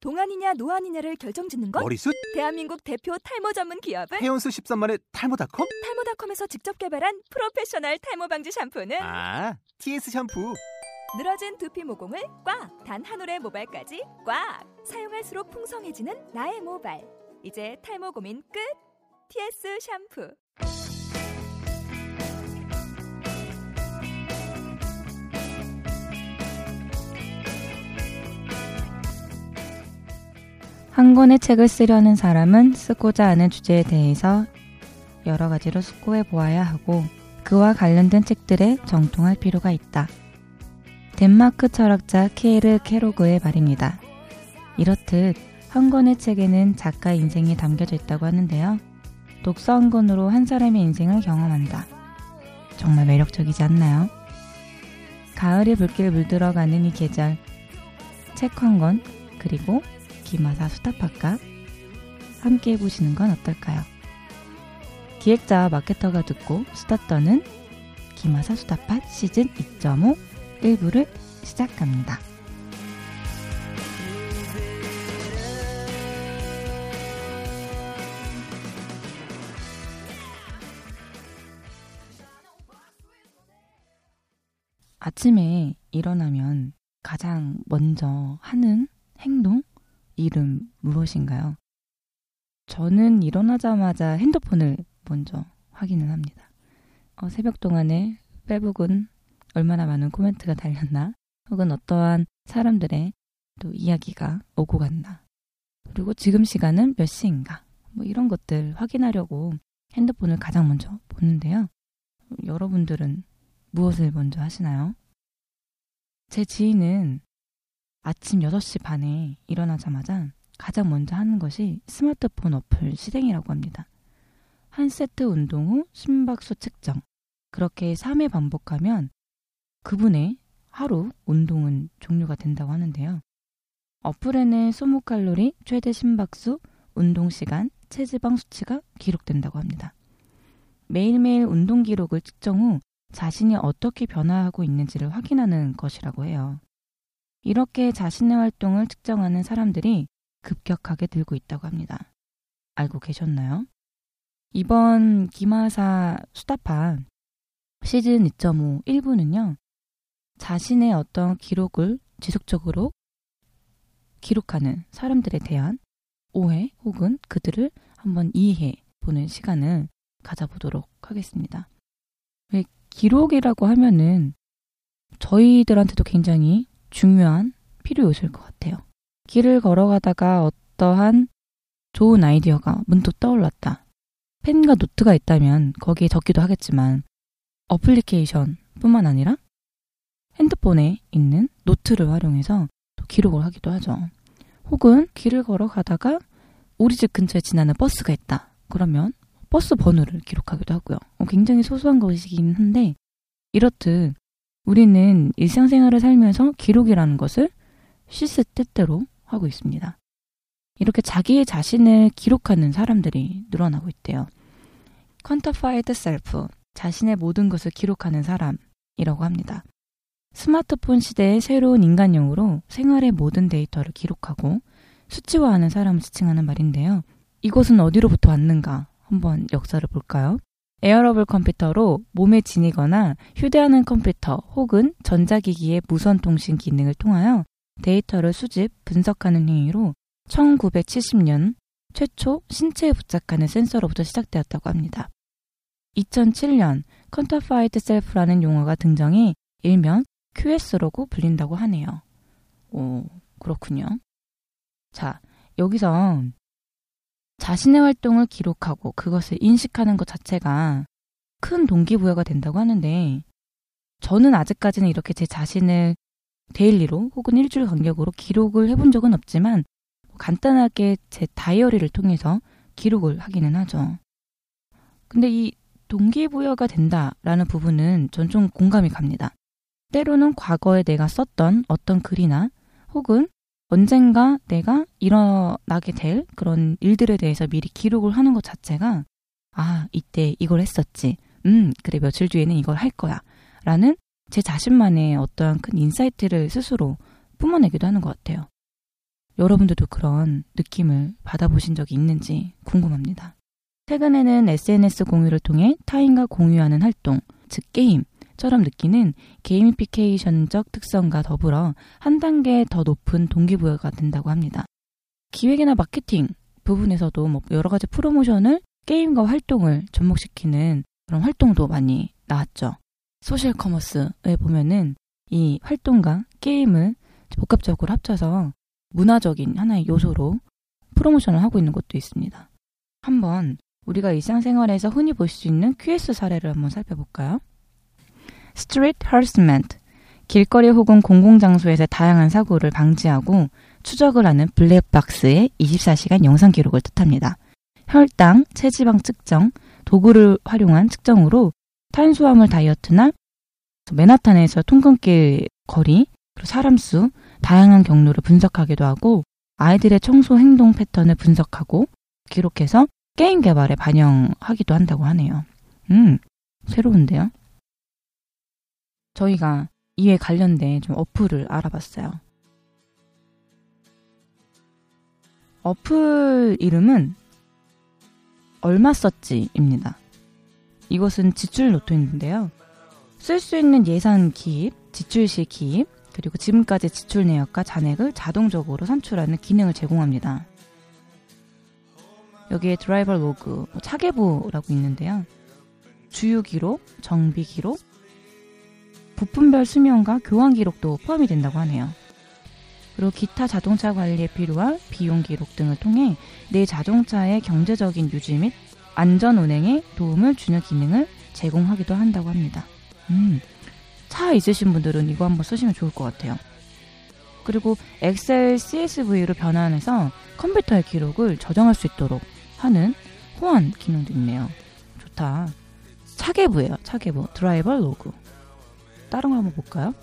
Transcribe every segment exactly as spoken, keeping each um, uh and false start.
동안이냐 노안이냐를 결정짓는 것? 머리숱? 대한민국 대표 탈모 전문 기업은? 해온수 십삼만의 탈모닷컴? 탈모닷컴에서 직접 개발한 프로페셔널 탈모 방지 샴푸는? 아, 티에스 샴푸! 늘어진 두피 모공을 꽉! 단 한 올의 모발까지 꽉! 사용할수록 풍성해지는 나의 모발. 이제 탈모 고민 끝! 티에스 샴푸. 한 권의 책을 쓰려는 사람은 쓰고자 하는 주제에 대해서 여러 가지로 숙고해 보아야 하고 그와 관련된 책들에 정통할 필요가 있다. 덴마크 철학자 케르 케로그의 말입니다. 이렇듯 한 권의 책에는 작가의 인생이 담겨져 있다고 하는데요. 독서 한 권으로 한 사람의 인생을 경험한다. 정말 매력적이지 않나요? 가을이 붉게 물들어가는 이 계절, 책 한 권, 그리고 기마사 수다팟과 함께 해보시는 건 어떨까요? 기획자와 마케터가 듣고 수다 떠는 기마사 수다팟 시즌 이 점 오 일 부를 시작합니다. 아침에 일어나면 가장 먼저 하는 행동? 이름 무엇인가요? 저는 일어나자마자 핸드폰을 먼저 확인을 합니다. 어, 새벽 동안에 페북은 얼마나 많은 코멘트가 달렸나, 혹은 어떠한 사람들의 또 이야기가 오고 갔나, 그리고 지금 시간은 몇 시인가, 뭐 이런 것들 확인하려고 핸드폰을 가장 먼저 보는데요. 여러분들은 무엇을 먼저 하시나요? 제 지인은 아침 여섯 시 반에 일어나자마자 가장 먼저 하는 것이 스마트폰 어플 실행이라고 합니다. 한 세트 운동 후 심박수 측정. 그렇게 삼 회 반복하면 그분의 하루 운동은 종료가 된다고 하는데요. 어플에는 소모칼로리, 최대 심박수, 운동시간, 체지방 수치가 기록된다고 합니다. 매일매일 운동 기록을 측정 후 자신이 어떻게 변화하고 있는지를 확인하는 것이라고 해요. 이렇게 자신의 활동을 측정하는 사람들이 급격하게 늘고 있다고 합니다. 알고 계셨나요? 이번 기마사 수다팟 시즌 이 점 오 일 부는요. 자신의 어떤 기록을 지속적으로 기록하는 사람들에 대한 오해 혹은 그들을 한번 이해해보는 시간을 가져보도록 하겠습니다. 왜 기록이라고 하면은 저희들한테도 굉장히 중요한 필요 요소일 것 같아요. 길을 걸어가다가 어떠한 좋은 아이디어가 문득 떠올랐다. 펜과 노트가 있다면 거기에 적기도 하겠지만 어플리케이션 뿐만 아니라 핸드폰에 있는 노트를 활용해서 또 기록을 하기도 하죠. 혹은 길을 걸어가다가 우리 집 근처에 지나는 버스가 있다. 그러면 버스 번호를 기록하기도 하고요. 굉장히 소소한 것이긴 한데 이렇듯 우리는 일상생활을 살면서 기록이라는 것을 시시때때로 하고 있습니다. 이렇게 자기의 자신을 기록하는 사람들이 늘어나고 있대요. Quantified Self, 자신의 모든 것을 기록하는 사람이라고 합니다. 스마트폰 시대의 새로운 인간형으로 생활의 모든 데이터를 기록하고 수치화하는 사람을 지칭하는 말인데요. 이것은 어디로부터 왔는가 한번 역사를 볼까요? 에어러블 컴퓨터로 몸에 지니거나 휴대하는 컴퓨터 혹은 전자기기의 무선통신 기능을 통하여 데이터를 수집, 분석하는 행위로 천구백칠십 년 최초 신체에 부착하는 센서로부터 시작되었다고 합니다. 이천칠 년 Quantified Self라는 용어가 등장해 일명 큐에스라고 불린다고 하네요. 오, 그렇군요. 자, 여기서 자신의 활동을 기록하고 그것을 인식하는 것 자체가 큰 동기부여가 된다고 하는데 저는 아직까지는 이렇게 제 자신을 데일리로 혹은 일주일 간격으로 기록을 해본 적은 없지만 간단하게 제 다이어리를 통해서 기록을 하기는 하죠. 근데 이 동기부여가 된다라는 부분은 전 좀 공감이 갑니다. 때로는 과거에 내가 썼던 어떤 글이나 혹은 언젠가 내가 일어나게 될 그런 일들에 대해서 미리 기록을 하는 것 자체가 아, 이때 이걸 했었지. 음, 그래 며칠 뒤에는 이걸 할 거야. 라는 제 자신만의 어떠한 큰 인사이트를 스스로 뿜어내기도 하는 것 같아요. 여러분들도 그런 느낌을 받아보신 적이 있는지 궁금합니다. 최근에는 에스엔에스 공유를 통해 타인과 공유하는 활동, 즉 게임처럼 느끼는 게이미피케이션적 특성과 더불어 한 단계 더 높은 동기부여가 된다고 합니다. 기획이나 마케팅 부분에서도 뭐 여러 가지 프로모션을 게임과 활동을 접목시키는 그런 활동도 많이 나왔죠. 소셜 커머스에 보면은 이 활동과 게임을 복합적으로 합쳐서 문화적인 하나의 요소로 프로모션을 하고 있는 곳도 있습니다. 한번 우리가 일상생활에서 흔히 볼 수 있는 큐에스 사례를 한번 살펴볼까요? Street Harassment, 길거리 혹은 공공장소에서 다양한 사고를 방지하고 추적을 하는 블랙박스의 이십사 시간 영상 기록을 뜻합니다. 혈당, 체지방 측정, 도구를 활용한 측정으로 탄수화물 다이어트나 맨하탄에서 통근길 거리, 그리고 사람 수, 다양한 경로를 분석하기도 하고 아이들의 청소 행동 패턴을 분석하고 기록해서 게임 개발에 반영하기도 한다고 하네요. 음, 새로운데요? 저희가 이에 관련된 좀 어플을 알아봤어요. 어플 이름은 얼마 썼지입니다. 이것은 지출 노트인데요. 쓸 수 있는 예산 기입, 지출 시 기입, 그리고 지금까지 지출 내역과 잔액을 자동적으로 산출하는 기능을 제공합니다. 여기에 드라이버 로그, 차계부라고 있는데요. 주유 기록, 정비 기록, 부품별 수명과 교환 기록도 포함이 된다고 하네요. 그리고 기타 자동차 관리에 필요한 비용 기록 등을 통해 내 자동차의 경제적인 유지 및 안전 운행에 도움을 주는 기능을 제공하기도 한다고 합니다. 음, 차 있으신 분들은 이거 한번 쓰시면 좋을 것 같아요. 그리고 엑셀 씨에스브이로 변환해서 컴퓨터의 기록을 저장할 수 있도록 하는 호환 기능도 있네요. 좋다. 차계부예요. 차계부. 드라이버 로그. 다른 거 한번 볼까요?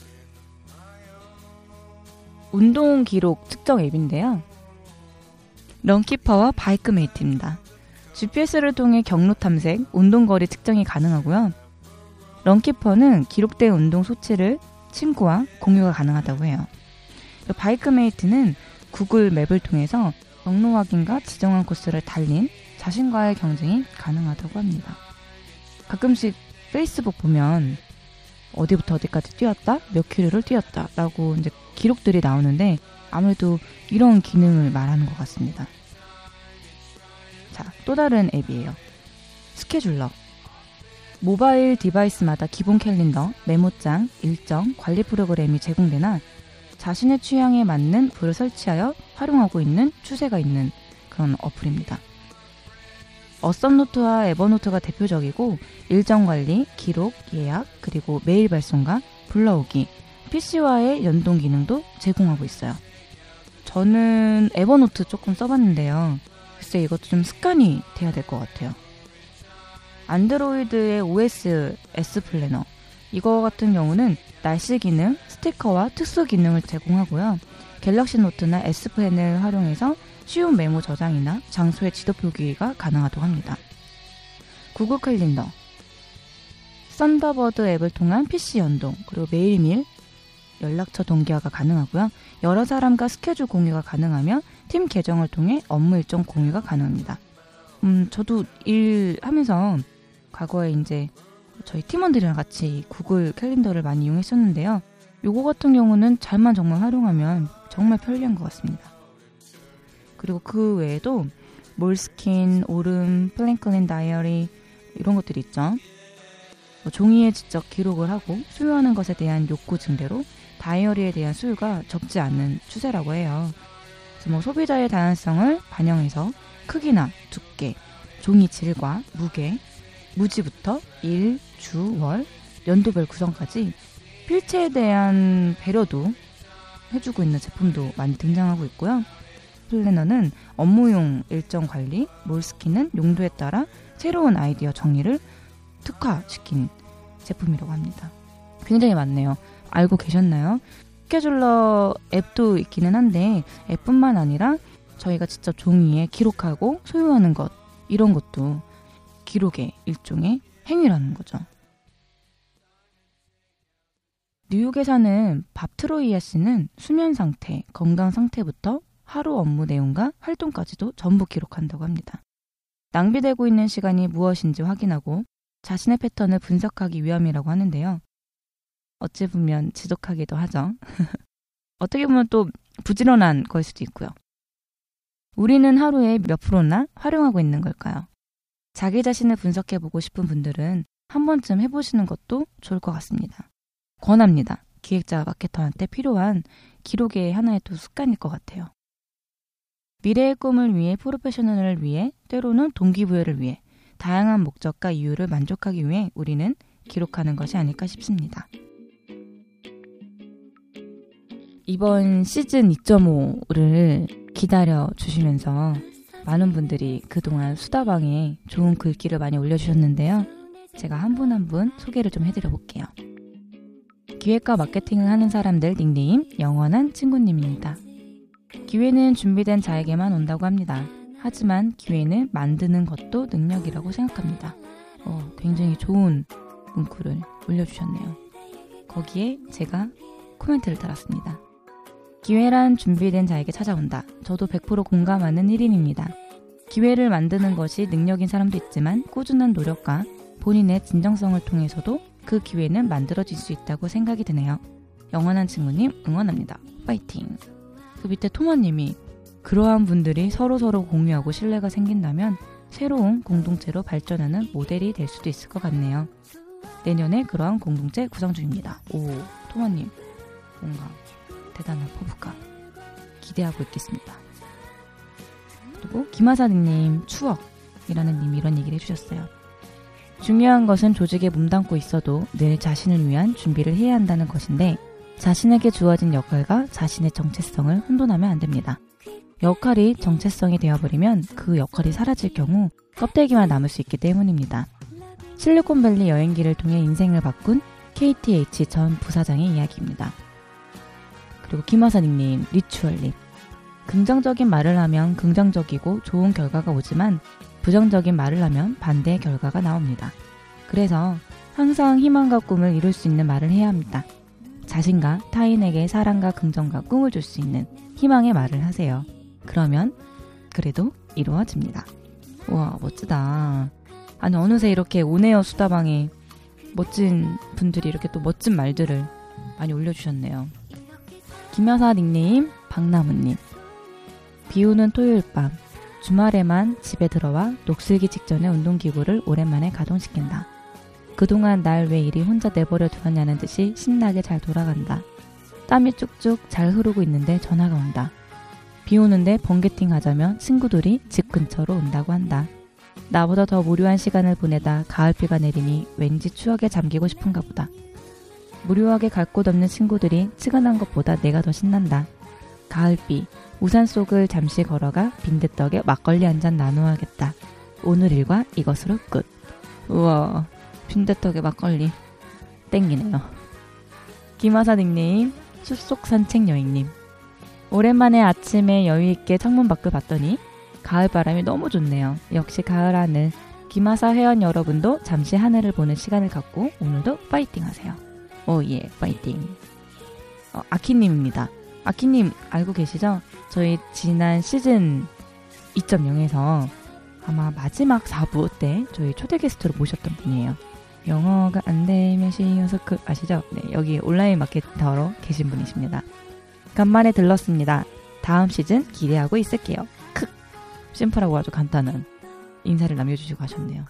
운동 기록 측정 앱인데요. 런키퍼와 바이크메이트입니다. 지피에스를 통해 경로 탐색, 운동거리 측정이 가능하고요. 런키퍼는 기록된 운동 수치를 친구와 공유가 가능하다고 해요. 바이크메이트는 구글 맵을 통해서 경로 확인과 지정한 코스를 달린 자신과의 경쟁이 가능하다고 합니다. 가끔씩 페이스북 보면 어디부터 어디까지 뛰었다, 몇 킬로를 뛰었다 라고 이제 기록들이 나오는데 아무래도 이런 기능을 말하는 것 같습니다. 자, 또 다른 앱이에요. 스케줄러. 모바일 디바이스마다 기본 캘린더, 메모장, 일정, 관리 프로그램이 제공되나 자신의 취향에 맞는 앱을 설치하여 활용하고 있는 추세가 있는 그런 어플입니다. 어썸노트와 에버노트가 대표적이고 일정 관리, 기록, 예약, 그리고 메일 발송과 불러오기, 피시와의 연동 기능도 제공하고 있어요. 저는 에버노트 조금 써봤는데요. 글쎄 이것도 좀 습관이 돼야 될 것 같아요. 안드로이드의 오에스 S 플래너, 이거 같은 경우는 날씨 기능, 스티커와 특수 기능을 제공하고요. 갤럭시 노트나 S 펜을 활용해서 쉬운 메모 저장이나 장소의 지도 표기가 가능하다고 합니다. 구글 캘린더, 썬더버드 앱을 통한 피시 연동, 그리고 매일밀 연락처 동기화가 가능하고요. 여러 사람과 스케줄 공유가 가능하며 팀 계정을 통해 업무 일정 공유가 가능합니다. 음, 저도 일하면서 과거에 이제 저희 팀원들이랑 같이 구글 캘린더를 많이 이용했었는데요. 요거 같은 경우는 잘만 정말 활용하면 정말 편리한 것 같습니다. 그리고 그 외에도 몰스킨, 오름, 플랭클린 다이어리 이런 것들이 있죠. 뭐 종이에 직접 기록을 하고 수요하는 것에 대한 욕구 증대로 다이어리에 대한 수요가 적지 않는 추세라고 해요. 그래서 뭐 소비자의 다양성을 반영해서 크기나 두께, 종이 질과 무게, 무지부터 일, 주, 월, 연도별 구성까지 필체에 대한 배려도 해주고 있는 제품도 많이 등장하고 있고요. 플래너는 업무용 일정 관리, 몰스킨은 용도에 따라 새로운 아이디어 정리를 특화시킨 제품이라고 합니다. 굉장히 많네요. 알고 계셨나요? 스케줄러 앱도 있기는 한데 앱뿐만 아니라 저희가 직접 종이에 기록하고 소유하는 것, 이런 것도 기록의 일종의 행위라는 거죠. 뉴욕에 사는 밥 트로이아 씨는 수면 상태, 건강 상태부터 하루 업무 내용과 활동까지도 전부 기록한다고 합니다. 낭비되고 있는 시간이 무엇인지 확인하고 자신의 패턴을 분석하기 위함이라고 하는데요. 어찌 보면 지독하기도 하죠. 어떻게 보면 또 부지런한 걸 수도 있고요. 우리는 하루에 몇 프로나 활용하고 있는 걸까요? 자기 자신을 분석해보고 싶은 분들은 한 번쯤 해보시는 것도 좋을 것 같습니다. 권합니다. 기획자 마케터한테 필요한 기록의 하나의 또 습관일 것 같아요. 미래의 꿈을 위해, 프로페셔널을 위해, 때로는 동기부여를 위해 다양한 목적과 이유를 만족하기 위해 우리는 기록하는 것이 아닐까 싶습니다. 이번 시즌 이 점 오를 기다려 주시면서 많은 분들이 그동안 수다방에 좋은 글귀를 많이 올려주셨는데요. 제가 한 분 한 분 소개를 좀 해드려 볼게요. 기획과 마케팅을 하는 사람들 닉네임 영원한 친구님입니다. 기회는 준비된 자에게만 온다고 합니다. 하지만 기회는 만드는 것도 능력이라고 생각합니다. 어, 굉장히 좋은 문구를 올려주셨네요. 거기에 제가 코멘트를 달았습니다. 기회란 준비된 자에게 찾아온다. 저도 백 퍼센트 공감하는 일 인입니다. 기회를 만드는 것이 능력인 사람도 있지만 꾸준한 노력과 본인의 진정성을 통해서도 그 기회는 만들어질 수 있다고 생각이 드네요. 영원한 친구님 응원합니다. 파이팅! 그 밑에 토마님이 그러한 분들이 서로서로 공유하고 신뢰가 생긴다면 새로운 공동체로 발전하는 모델이 될 수도 있을 것 같네요. 내년에 그러한 공동체 구성 중입니다. 오, 토마님 뭔가 대단한 포부가 기대하고 있겠습니다. 그리고 김하사님 추억이라는 님이 이런 얘기를 해주셨어요. 중요한 것은 조직에 몸담고 있어도 늘 자신을 위한 준비를 해야 한다는 것인데 자신에게 주어진 역할과 자신의 정체성을 혼돈하면 안 됩니다. 역할이 정체성이 되어버리면 그 역할이 사라질 경우 껍데기만 남을 수 있기 때문입니다. 실리콘밸리 여행기를 통해 인생을 바꾼 케이티에이치 전 부사장의 이야기입니다. 그리고 김하사님, 리추얼님. 긍정적인 말을 하면 긍정적이고 좋은 결과가 오지만 부정적인 말을 하면 반대의 결과가 나옵니다. 그래서 항상 희망과 꿈을 이룰 수 있는 말을 해야 합니다. 자신과 타인에게 사랑과 긍정과 꿈을 줄 수 있는 희망의 말을 하세요. 그러면 그래도 이루어집니다. 우와, 멋지다. 아니, 어느새 이렇게 온에어 수다방에 멋진 분들이 이렇게 또 멋진 말들을 많이 올려주셨네요. 김여사 닉네임 박나무님. 비오는 토요일 밤 주말에만 집에 들어와 녹슬기 직전에 운동기구를 오랜만에 가동시킨다. 그동안 날 왜 이리 혼자 내버려 두었냐는 듯이 신나게 잘 돌아간다. 땀이 쭉쭉 잘 흐르고 있는데 전화가 온다. 비 오는데 번개팅 하자며 친구들이 집 근처로 온다고 한다. 나보다 더 무료한 시간을 보내다 가을비가 내리니 왠지 추억에 잠기고 싶은가 보다. 무료하게 갈 곳 없는 친구들이 측은한 것보다 내가 더 신난다. 가을비, 우산 속을 잠시 걸어가 빈대떡에 막걸리 한 잔 나누어야겠다. 오늘 일과 이것으로 끝. 우와, 빈대떡에 막걸리 땡기네요. 김하사 닉네임 숲속 산책 여행님. 오랜만에 아침에 여유있게 창문 밖을 봤더니 가을바람이 너무 좋네요. 역시 가을 하늘. 김하사 회원 여러분도 잠시 하늘을 보는 시간을 갖고 오늘도 파이팅 하세요. 오예, 파이팅. 어, 아키님입니다. 아키님 알고 계시죠? 저희 지난 시즌 이 점 영에서 아마 마지막 사 부 때 저희 초대 게스트로 모셨던 분이에요. 영어가 안 되면 시어서클 아시죠? 네, 여기 온라인 마케터로 계신 분이십니다. 간만에 들렀습니다. 다음 시즌 기대하고 있을게요. 크! 심플하고 아주 간단한 인사를 남겨주시고 가셨네요.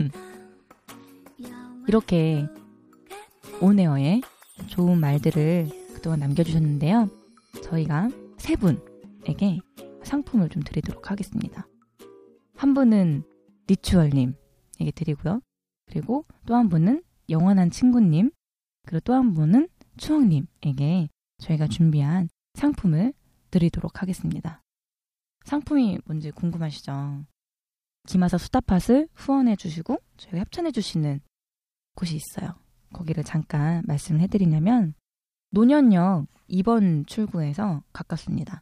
이렇게 온에어에 좋은 말들을 그동안 남겨주셨는데요. 저희가 세 분에게 상품을 좀 드리도록 하겠습니다. 한 분은 리추얼님에게 드리고요. 그리고 또 한 분은 영원한 친구님, 그리고 또 한 분은 추억님에게 저희가 준비한 상품을 드리도록 하겠습니다. 상품이 뭔지 궁금하시죠? 김하사 수다팟을 후원해 주시고 저희가 협찬해 주시는 곳이 있어요. 거기를 잠깐 말씀을 해드리냐면 논현역 이 번 출구에서 가깝습니다.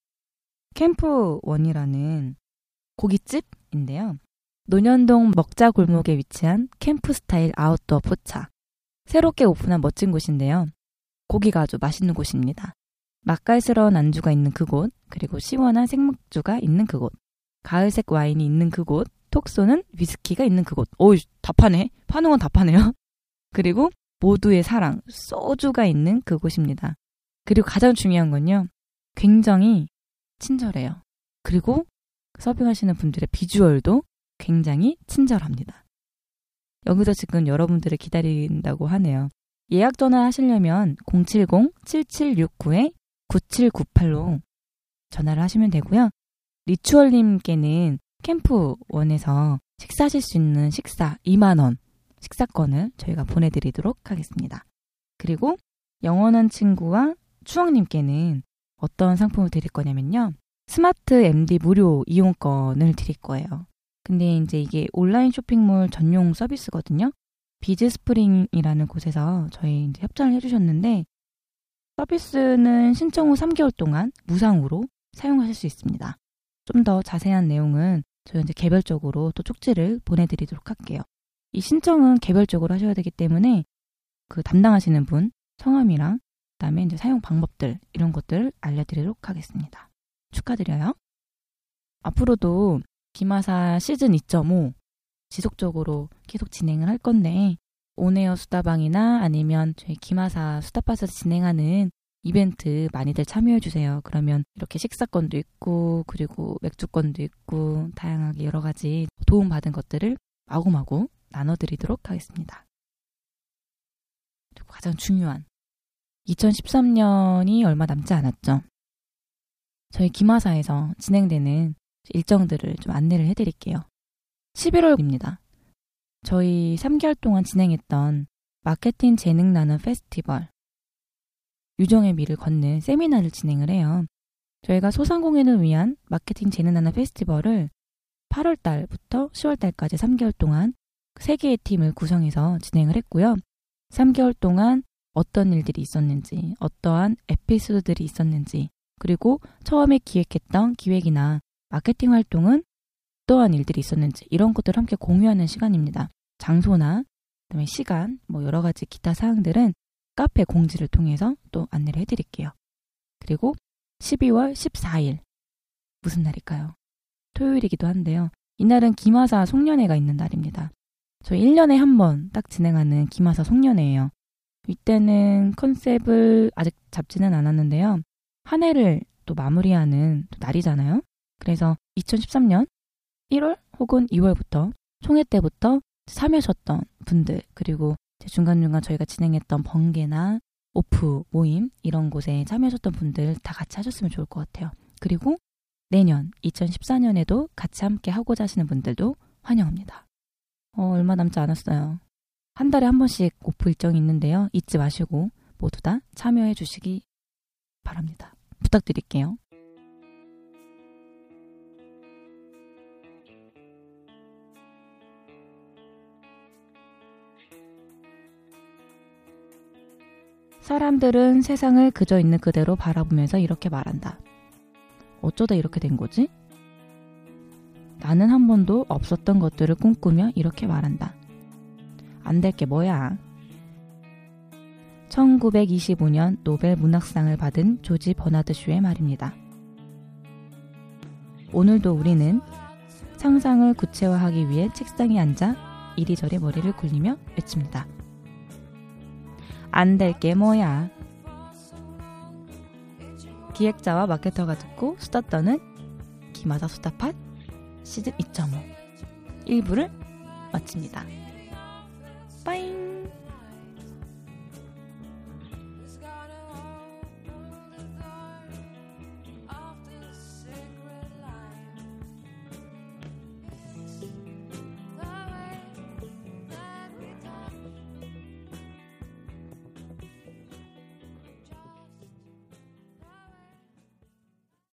캠프원이라는 고깃집인데요. 논현동 먹자 골목에 위치한 캠프 스타일 아웃도어 포차. 새롭게 오픈한 멋진 곳인데요. 고기가 아주 맛있는 곳입니다. 맛깔스러운 안주가 있는 그곳, 그리고 시원한 생맥주가 있는 그곳, 가을색 와인이 있는 그곳, 톡 쏘는 위스키가 있는 그곳. 오이, 다 파네. 파는 건 다 파네요. 그리고 모두의 사랑, 소주가 있는 그곳입니다. 그리고 가장 중요한 건요. 굉장히 친절해요. 그리고 서빙하시는 분들의 비주얼도 굉장히 친절합니다. 여기서 지금 여러분들을 기다린다고 하네요. 예약 전화하시려면 공칠공 칠칠육구 구칠구팔로 전화를 하시면 되고요. 리추얼님께는 캠프원에서 식사하실 수 있는 식사 이만 원 식사권을 저희가 보내드리도록 하겠습니다. 그리고 영원한 친구와 추억님께는 어떤 상품을 드릴 거냐면요. 스마트 엠디 무료 이용권을 드릴 거예요. 근데 이제 이게 온라인 쇼핑몰 전용 서비스거든요. 비즈스프링이라는 곳에서 저희 이제 협찬을 해주셨는데 서비스는 신청 후 삼 개월 동안 무상으로 사용하실 수 있습니다. 좀 더 자세한 내용은 저희 이제 개별적으로 또 쪽지를 보내드리도록 할게요. 이 신청은 개별적으로 하셔야 되기 때문에 그 담당하시는 분 성함이랑 그다음에 이제 사용 방법들 이런 것들을 알려드리도록 하겠습니다. 축하드려요. 앞으로도 기마사 시즌 이 점 오 지속적으로 계속 진행을 할 건데 온에어 수다방이나 아니면 저희 기마사 수다팟에서 진행하는 이벤트 많이들 참여해주세요. 그러면 이렇게 식사권도 있고 그리고 맥주권도 있고 다양하게 여러 가지 도움받은 것들을 마구마구 나눠드리도록 하겠습니다. 그리고 가장 중요한 이천십삼 년이 얼마 남지 않았죠. 저희 기마사에서 진행되는 일정들을 좀 안내를 해드릴게요. 십일월입니다. 저희 삼 개월 동안 진행했던 마케팅 재능 나눔 페스티벌 유정의 미를 걷는 세미나를 진행을 해요. 저희가 소상공인을 위한 마케팅 재능 나눔 페스티벌을 팔월 달부터 시월 달까지 삼 개월 동안 세 개의 팀을 구성해서 진행을 했고요. 삼 개월 동안 어떤 일들이 있었는지, 어떠한 에피소드들이 있었는지, 그리고 처음에 기획했던 기획이나 마케팅 활동은 어떠한 일들이 있었는지 이런 것들을 함께 공유하는 시간입니다. 장소나 그다음에 시간, 뭐 여러 가지 기타 사항들은 카페 공지를 통해서 또 안내를 해드릴게요. 그리고 십이월 십사일 무슨 날일까요? 토요일이기도 한데요. 이날은 기마사 송년회가 있는 날입니다. 저희 일 년에 한 번 딱 진행하는 기마사 송년회예요. 이때는 컨셉을 아직 잡지는 않았는데요. 한 해를 또 마무리하는 또 날이잖아요. 그래서 이천십삼 년 일월 혹은 이월부터 총회 때부터 참여하셨던 분들 그리고 중간중간 저희가 진행했던 번개나 오프 모임 이런 곳에 참여하셨던 분들 다 같이 하셨으면 좋을 것 같아요. 그리고 내년 이천십사 년에도 같이 함께 하고자 하시는 분들도 환영합니다. 어, 얼마 남지 않았어요. 한 달에 한 번씩 오프 일정이 있는데요. 잊지 마시고 모두 다 참여해 주시기 바랍니다. 부탁드릴게요. 사람들은 세상을 그저 있는 그대로 바라보면서 이렇게 말한다. 어쩌다 이렇게 된 거지? 나는 한 번도 없었던 것들을 꿈꾸며 이렇게 말한다. 안 될 게 뭐야? 천구백이십오 년 노벨 문학상을 받은 조지 버나드 쇼의 말입니다. 오늘도 우리는 상상을 구체화하기 위해 책상에 앉아 이리저리 머리를 굴리며 외칩니다. 안 될 게 뭐야? 기획자와 마케터가 듣고 수다 떠는 기마사 수다팟 시즌 이 점 오 일 부를 마칩니다.